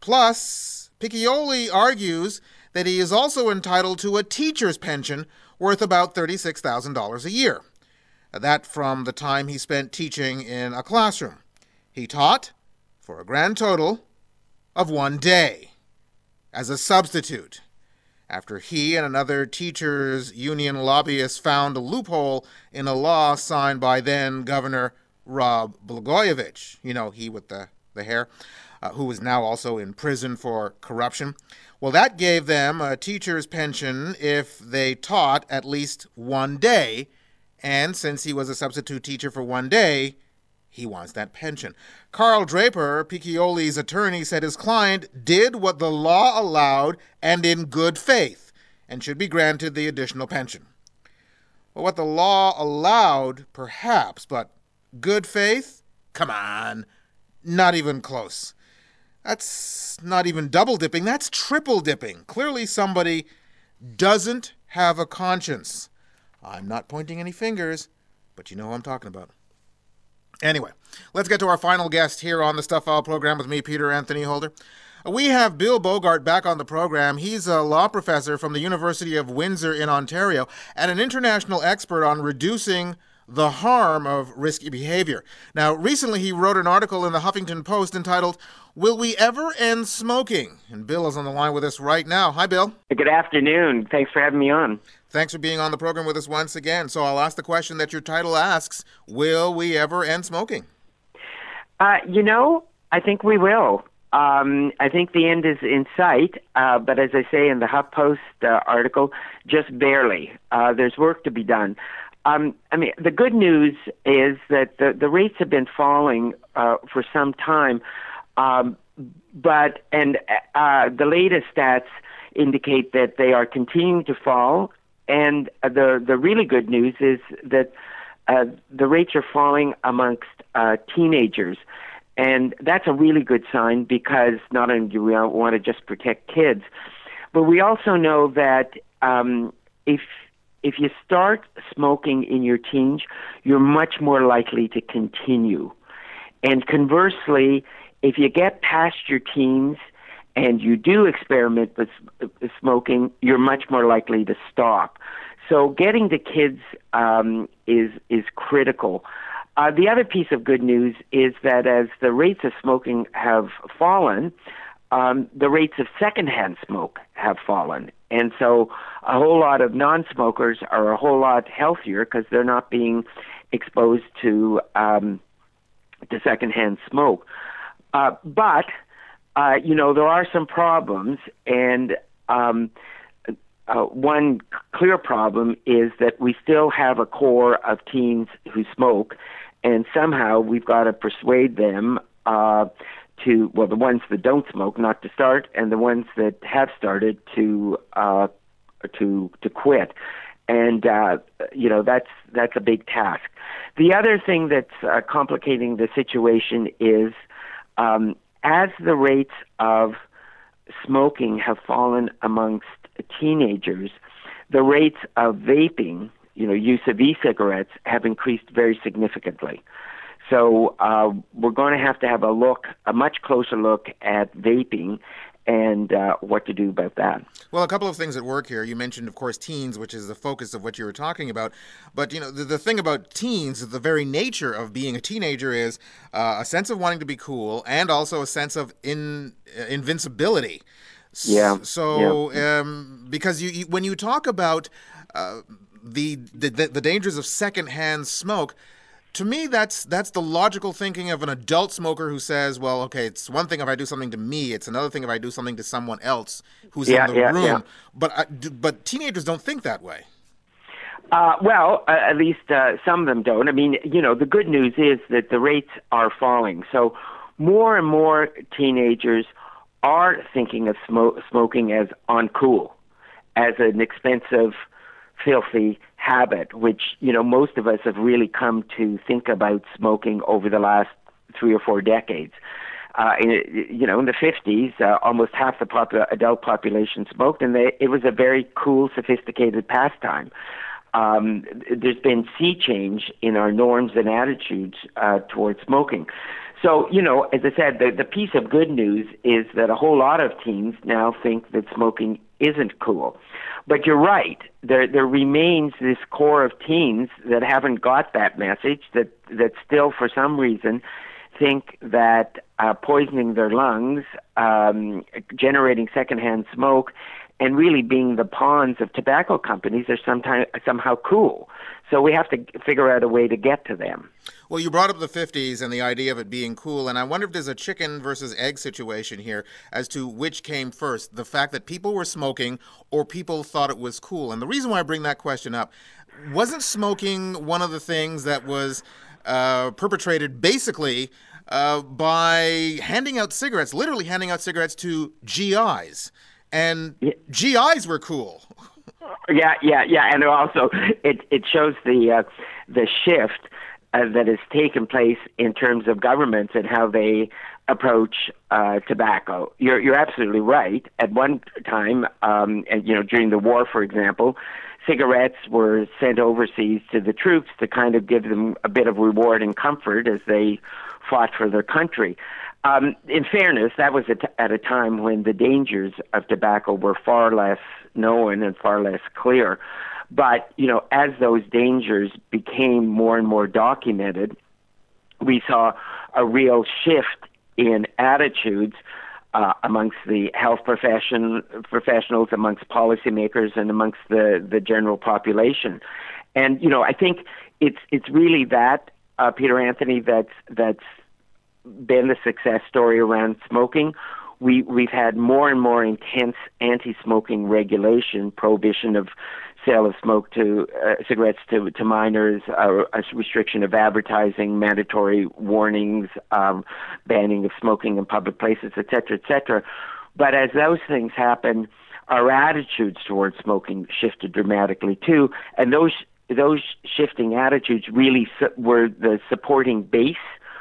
Plus, Piccioli argues that he is also entitled to a teacher's pension worth about thirty-six thousand dollars a year. That from the time he spent teaching in a classroom. He taught for a grand total of one day as a substitute, after he and another teachers' union lobbyist found a loophole in a law signed by then-Governor Rod Blagojevich, you know, he with the, the hair, uh, who is now also in prison for corruption. Well, that gave them a teacher's pension if they taught at least one day, and since he was a substitute teacher for one day, he wants that pension. Carl Draper, Piccioli's attorney, said his client did what the law allowed and in good faith, and should be granted the additional pension. Well, what the law allowed, perhaps, but good faith? Come on, not even close. That's not even double dipping, that's triple dipping. Clearly somebody doesn't have a conscience. I'm not pointing any fingers, but you know who I'm talking about. Anyway, let's get to our final guest here on the Stuff File program with me, Peter Anthony Holder. We have Bill Bogart back on the program. He's a law professor from the University of Windsor in Ontario and an international expert on reducing the harm of risky behavior. Now, recently he wrote an article in the Huffington Post entitled, Will We Ever End Smoking? And Bill is on the line with us right now. Hi, Bill. Good afternoon. Thanks for having me on. Thanks for being on the program with us once again. So I'll ask the question that your title asks, will we ever end smoking? Uh, you know, I think we will. Um, I think the end is in sight, uh, but as I say in the HuffPost uh, article, just barely. Uh, there's work to be done. Um, I mean, the good news is that the, the rates have been falling uh, for some time, um, but and uh, the latest stats indicate that they are continuing to fall, and the the really good news is that uh, the rates are falling amongst uh, teenagers. And that's a really good sign, because not only do we want to just protect kids, but we also know that um, if if you start smoking in your teens, you're much more likely to continue. And conversely, if you get past your teens and you do experiment with smoking, you're much more likely to stop. So getting to kids um, is is critical. Uh, the other piece of good news is that as the rates of smoking have fallen, um, the rates of secondhand smoke have fallen. And so a whole lot of non-smokers are a whole lot healthier because they're not being exposed to um, to secondhand smoke. Uh, but, uh, you know, there are some problems, and um, uh, one clear problem is that we still have a core of teens who smoke, and somehow we've got to persuade them uh, to, well, the ones that don't smoke not to start, and the ones that have started to uh, to to quit. And uh, you know, that's that's a big task. The other thing that's uh, complicating the situation is um, as the rates of smoking have fallen amongst teenagers, the rates of vaping, you know, use of e-cigarettes, have increased very significantly. So uh, we're going to have to have a look, a much closer look at vaping and uh, what to do about that. Well, a couple of things at work here. You mentioned, of course, teens, which is the focus of what you were talking about. But, you know, the, the thing about teens, the very nature of being a teenager is uh, a sense of wanting to be cool and also a sense of in, uh, invincibility. Yeah. So, yeah. Um, because you, you when you talk about uh, the, the the dangers of secondhand smoke, to me, that's that's the logical thinking of an adult smoker who says, well, okay, it's one thing if I do something to me, it's another thing if I do something to someone else who's yeah, in the yeah, room. Yeah. But I, but teenagers don't think that way. Uh, well, uh, at least uh, some of them don't. I mean, you know, the good news is that the rates are falling. So more and more teenagers are thinking of smoke, smoking as uncool, as an expensive, filthy habit, which, you know, most of us have really come to think about smoking over the last three or four decades. Uh, in, you know, in the fifties, uh, almost half the popu- adult population smoked, and they, it was a very cool, sophisticated pastime. Um, there's been sea change in our norms and attitudes uh, towards smoking. So, you know, as I said, the, the piece of good news is that a whole lot of teens now think that smoking isn't cool. But you're right. There there remains this core of teens that haven't got that message, that, that still, for some reason, think that uh, poisoning their lungs, um, generating secondhand smoke, and really being the pawns of tobacco companies are sometime, somehow cool. So we have to figure out a way to get to them. Well, you brought up the fifties and the idea of it being cool, and I wonder if there's a chicken versus egg situation here as to which came first, the fact that people were smoking or people thought it was cool. And the reason why I bring that question up, wasn't smoking one of the things that was uh, perpetrated basically uh, by handing out cigarettes, literally handing out cigarettes to G Is? And yeah. G Is were cool. Yeah, yeah, yeah, and also it it shows the uh, the shift uh, that has taken place in terms of governments and how they approach uh, tobacco. You're you're absolutely right. At one time, um, and, you know, during the war, for example, cigarettes were sent overseas to the troops to kind of give them a bit of reward and comfort as they fought for their country. Um, in fairness, that was at, at a time when the dangers of tobacco were far less known and far less clear. But, you know, as those dangers became more and more documented, we saw a real shift in attitudes uh, amongst the health profession, professionals, amongst policymakers, and amongst the, the general population. And, you know, I think it's it's really that, uh, Peter Anthony, that's that's been the success story around smoking. We, we've had more and more intense anti-smoking regulation, prohibition of sale of smoke to uh, cigarettes to, to minors, uh, a restriction of advertising, mandatory warnings, um, banning of smoking in public places, et cetera, et cetera. But as those things happen, our attitudes towards smoking shifted dramatically too, and those those shifting attitudes really su- were the supporting base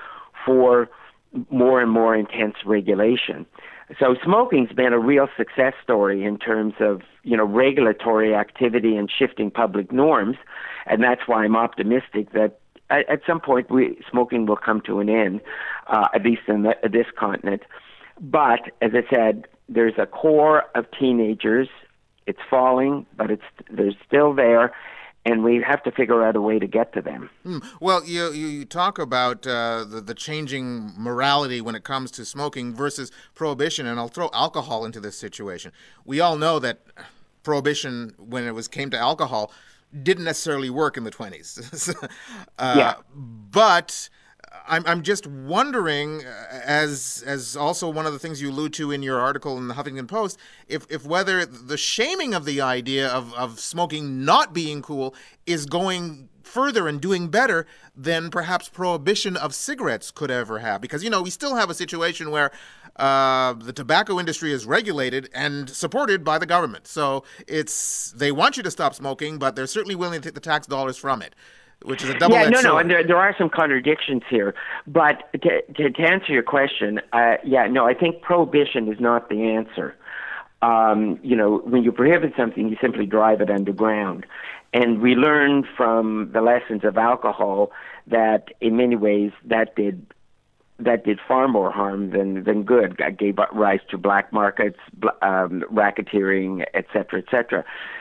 for more and more intense regulation. So smoking's been a real success story in terms of, you know, regulatory activity and shifting public norms, and that's why I'm optimistic that at, at some point we, smoking will come to an end, uh, at least in the, this continent. But, as I said, there's a core of teenagers. It's falling, but it's they're still there, and we have to figure out a way to get to them. Hmm. Well, you you talk about uh, the, the changing morality when it comes to smoking versus prohibition, and I'll throw alcohol into this situation. We all know that prohibition, when it was came to alcohol, didn't necessarily work in the twenties. uh, yeah. But I'm I'm just wondering, as as also one of the things you allude to in your article in the Huffington Post, if if whether the shaming of the idea of, of smoking not being cool is going further and doing better than perhaps prohibition of cigarettes could ever have. Because, you know, we still have a situation where uh, the tobacco industry is regulated and supported by the government. So it's they want you to stop smoking, but they're certainly willing to take the tax dollars from it, which is a double-edged sword. Yeah, no, no, sword. and there, there are some contradictions here. But to, to, to answer your question, uh, yeah, no, I think prohibition is not the answer. Um, you know, when you prohibit something, you simply drive it underground. And we learned from the lessons of alcohol that, in many ways, that did that did far more harm than, than good. That gave rise to black markets, um, racketeering, et cetera, et cetera.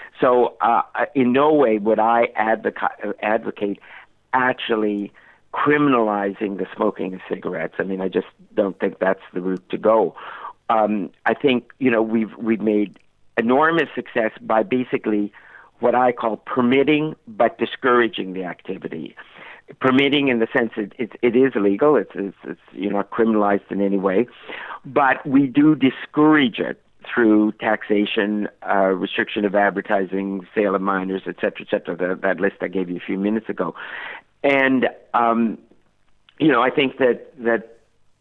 So uh, in no way would I advoca- advocate actually criminalizing the smoking of cigarettes. I mean, I just don't think that's the route to go. Um, I think, you know, we've we've made enormous success by basically what I call permitting but discouraging the activity. Permitting in the sense that it, it is illegal, it's, it's, it's you're not criminalized in any way, but we do discourage it through taxation, uh, restriction of advertising, sale of minors, et cetera, et cetera, the, that list I gave you a few minutes ago. And, um, you know, I think that that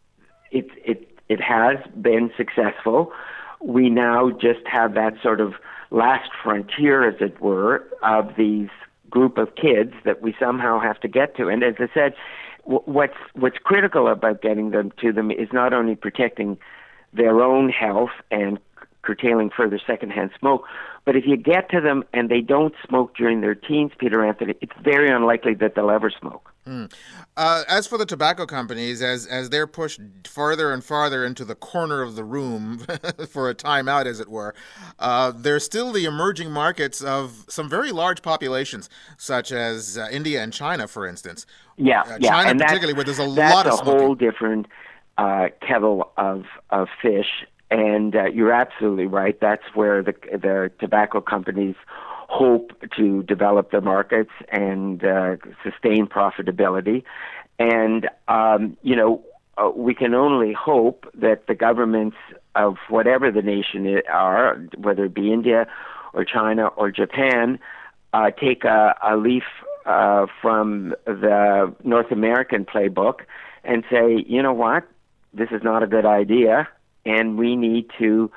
it, it, it has been successful. We now just have that sort of last frontier, as it were, of these group of kids that we somehow have to get to. And as I said, w- what's what's critical about getting them to them is not only protecting their own health and curtailing further secondhand smoke, but if you get to them and they don't smoke during their teens, Peter Anthony, it's very unlikely that they'll ever smoke. Mm. Uh, as for the tobacco companies, as as they're pushed farther and farther into the corner of the room for a timeout, as it were, uh, there's still the emerging markets of some very large populations, such as uh, India and China, for instance. Yeah, uh, yeah. China and particularly, where there's a that's lot of a smoking. whole different uh, kettle of of fish. And uh, you're absolutely right. That's where the the tobacco companies hope to develop their markets and uh, sustain profitability. And, um, you know, uh, we can only hope that the governments of whatever the nation are, whether it be India or China or Japan, uh, take a, a leaf uh, from the North American playbook and say, you know what, this is not a good idea, and we need to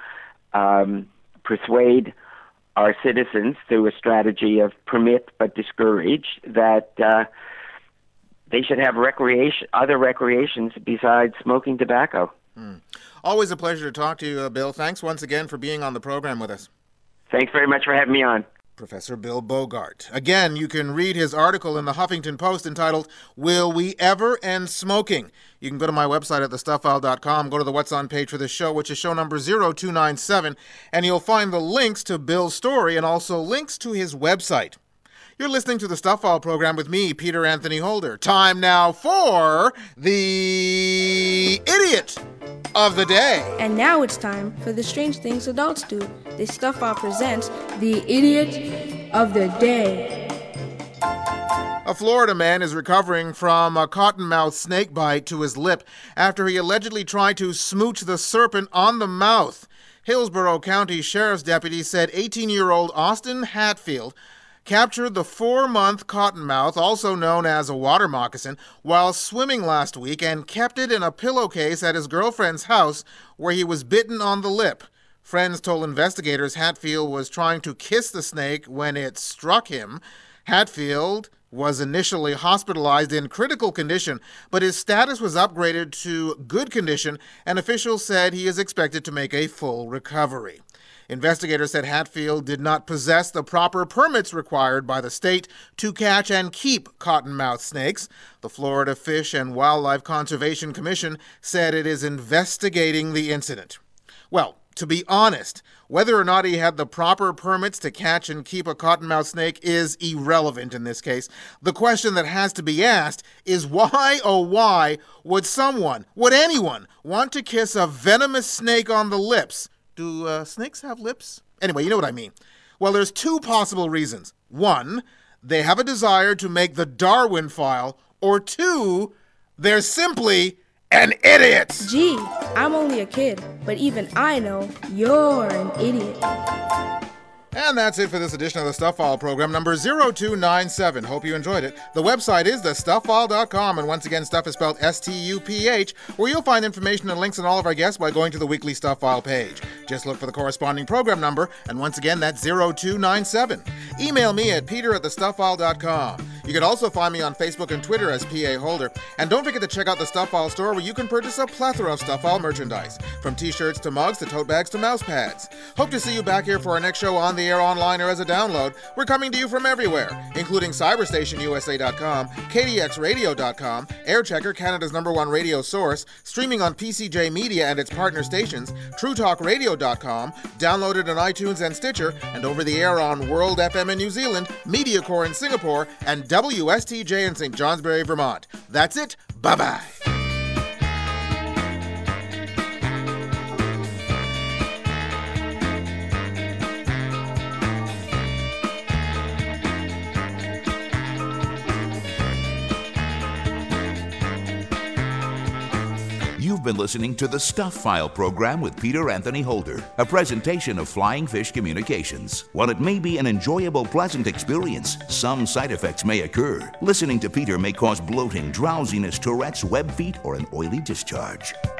um, persuade our citizens through a strategy of permit but discourage that uh, they should have recreation, other recreations besides smoking tobacco. Mm. Always a pleasure to talk to you, uh, Bill. Thanks once again for being on the program with us. Thanks very much for having me on. Professor Bill Bogart. Again, you can read his article in the Huffington Post entitled, Will We Ever End Smoking? You can go to my website at the stuff file dot com, go to the What's On page for this show, which is show number zero two nine seven, and you'll find the links to Bill's story and also links to his website. You're listening to the Stuff File program with me, Peter Anthony Holder. Time now for the Idiot of the Day. And now it's time for the strange things adults do. The Stuff File presents the Idiot of the Day. A Florida man is recovering from a cottonmouth snake bite to his lip after he allegedly tried to smooch the serpent on the mouth. Hillsborough County Sheriff's deputy said eighteen-year-old Austin Hatfield captured the four-month cottonmouth, also known as a water moccasin, while swimming last week and kept it in a pillowcase at his girlfriend's house where he was bitten on the lip. Friends told investigators Hatfield was trying to kiss the snake when it struck him. Hatfield was initially hospitalized in critical condition, but his status was upgraded to good condition, and officials said he is expected to make a full recovery. Investigators said Hatfield did not possess the proper permits required by the state to catch and keep cottonmouth snakes. The Florida Fish and Wildlife Conservation Commission said it is investigating the incident. Well, to be honest, whether or not he had the proper permits to catch and keep a cottonmouth snake is irrelevant in this case. The question that has to be asked is why, oh why, would someone, would anyone, want to kiss a venomous snake on the lips? Do uh, snakes have lips? Anyway, you know what I mean. Well, there's two possible reasons. One, they have a desire to make the Darwin file, or two, they're simply an idiot. Gee, I'm only a kid, but even I know you're an idiot. And that's it for this edition of the Stuff File program, number zero two nine seven. Hope you enjoyed it. The website is the stuff file dot com, and once again, stuff is spelled S T U P H, where you'll find information and links on all of our guests by going to the weekly Stuff File page. Just look for the corresponding program number, and once again, that's zero two nine seven. Email me at peter at the stuff file dot com. You can also find me on Facebook and Twitter as P A Holder. And don't forget to check out the Stuff File store, where you can purchase a plethora of Stuff File merchandise, from t-shirts to mugs to tote bags to mouse pads. Hope to see you back here for our next show on the air, online, or as a download. We're coming to you from everywhere, including cyberstation U S A dot com, K D X radio dot com, Airchecker, Canada's number one radio source, streaming on P C J Media and its partner stations, true talk radio dot com, downloaded on iTunes and Stitcher, and over the air on World F M in New Zealand, MediaCore in Singapore, and W S T J in Saint Johnsbury, Vermont. That's it. Bye-bye. You've been listening to the Stuff File program with Peter Anthony Holder, a presentation of Flying Fish Communications. While it may be an enjoyable, pleasant experience, some side effects may occur. Listening to Peter may cause bloating, drowsiness, Tourette's, web feet, or an oily discharge.